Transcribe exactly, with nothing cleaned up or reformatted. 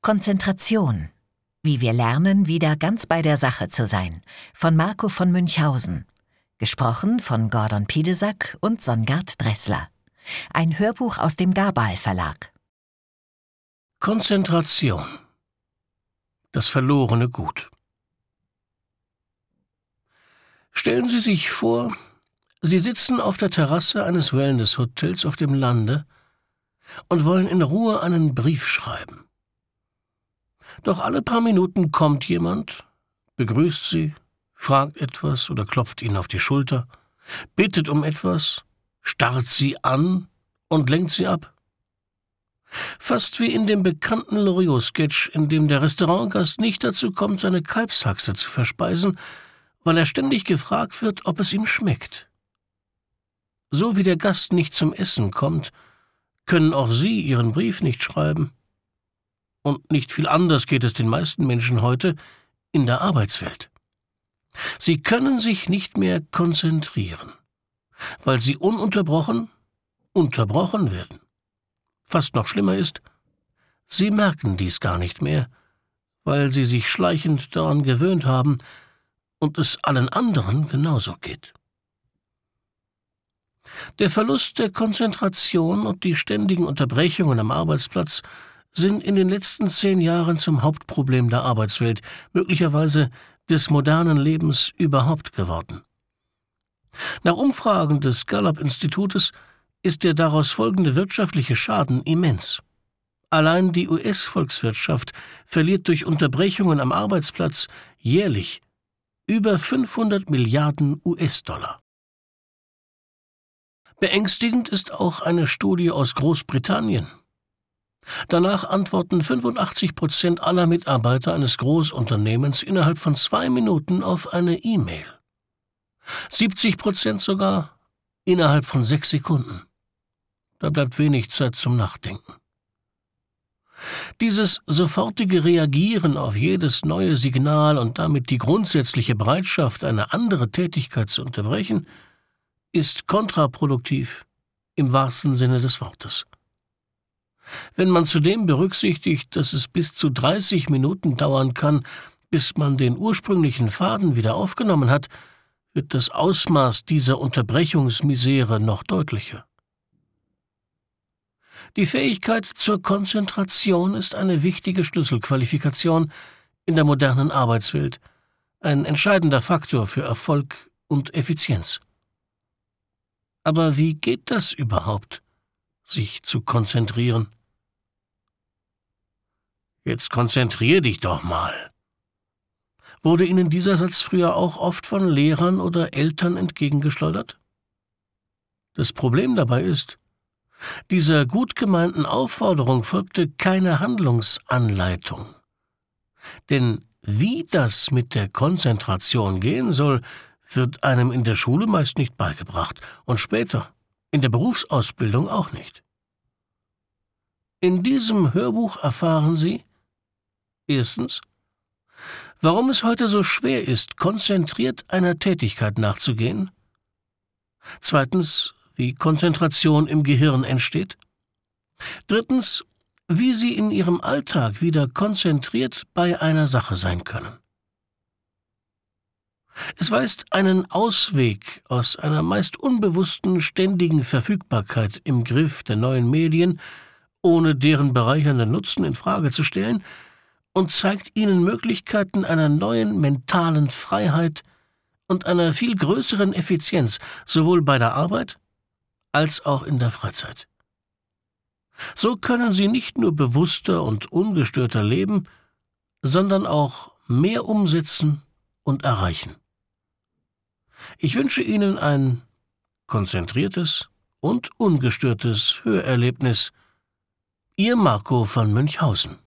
Konzentration. Wie wir lernen, wieder ganz bei der Sache zu sein. Von Marco von Münchhausen. Gesprochen von Gordon Piedesack und Songard Dressler. Ein Hörbuch aus dem Gabal Verlag. Konzentration. Das verlorene Gut. Stellen Sie sich vor, Sie sitzen auf der Terrasse eines Wellness-Hotels auf dem Lande und wollen in Ruhe einen Brief schreiben. Doch alle paar Minuten kommt jemand, begrüßt Sie, fragt etwas oder klopft Ihnen auf die Schulter, bittet um etwas, starrt Sie an und lenkt Sie ab. Fast wie in dem bekannten Loriot-Sketch, in dem der Restaurantgast nicht dazu kommt, seine Kalbshaxe zu verspeisen, weil er ständig gefragt wird, ob es ihm schmeckt. So wie der Gast nicht zum Essen kommt, können auch Sie Ihren Brief nicht schreiben. Und nicht viel anders geht es den meisten Menschen heute in der Arbeitswelt. Sie können sich nicht mehr konzentrieren, weil Sie ununterbrochen unterbrochen werden. Fast noch schlimmer ist, Sie merken dies gar nicht mehr, weil Sie sich schleichend daran gewöhnt haben und es allen anderen genauso geht. Der Verlust der Konzentration und die ständigen Unterbrechungen am Arbeitsplatz sind in den letzten zehn Jahren zum Hauptproblem der Arbeitswelt, möglicherweise des modernen Lebens überhaupt geworden. Nach Umfragen des Gallup-Institutes ist der daraus folgende wirtschaftliche Schaden immens. Allein die U S-Volkswirtschaft verliert durch Unterbrechungen am Arbeitsplatz jährlich über fünfhundert Milliarden U S-Dollar. Beängstigend ist auch eine Studie aus Großbritannien. Danach antworten fünfundachtzig Prozent aller Mitarbeiter eines Großunternehmens innerhalb von zwei Minuten auf eine E-Mail. siebzig Prozent sogar innerhalb von sechs Sekunden. Da bleibt wenig Zeit zum Nachdenken. Dieses sofortige Reagieren auf jedes neue Signal und damit die grundsätzliche Bereitschaft, eine andere Tätigkeit zu unterbrechen, ist kontraproduktiv im wahrsten Sinne des Wortes. Wenn man zudem berücksichtigt, dass es bis zu dreißig Minuten dauern kann, bis man den ursprünglichen Faden wieder aufgenommen hat, wird das Ausmaß dieser Unterbrechungsmisere noch deutlicher. Die Fähigkeit zur Konzentration ist eine wichtige Schlüsselqualifikation in der modernen Arbeitswelt, ein entscheidender Faktor für Erfolg und Effizienz. Aber wie geht das überhaupt, sich zu konzentrieren? Jetzt konzentrier dich doch mal. Wurde Ihnen dieser Satz früher auch oft von Lehrern oder Eltern entgegengeschleudert? Das Problem dabei ist, dieser gut gemeinten Aufforderung folgte keine Handlungsanleitung. Denn wie das mit der Konzentration gehen soll, wird einem in der Schule meist nicht beigebracht und später in der Berufsausbildung auch nicht. In diesem Hörbuch erfahren Sie erstens, warum es heute so schwer ist, konzentriert einer Tätigkeit nachzugehen. Zweitens, wie Konzentration im Gehirn entsteht. Drittens, wie Sie in Ihrem Alltag wieder konzentriert bei einer Sache sein können. Es weist einen Ausweg aus einer meist unbewussten ständigen Verfügbarkeit im Griff der neuen Medien, ohne deren bereichernden Nutzen in Frage zu stellen, und zeigt Ihnen Möglichkeiten einer neuen mentalen Freiheit und einer viel größeren Effizienz, sowohl bei der Arbeit als auch in der Freizeit. So können Sie nicht nur bewusster und ungestörter leben, sondern auch mehr umsetzen und erreichen. Ich wünsche Ihnen ein konzentriertes und ungestörtes Hörerlebnis. Ihr Marco von Münchhausen.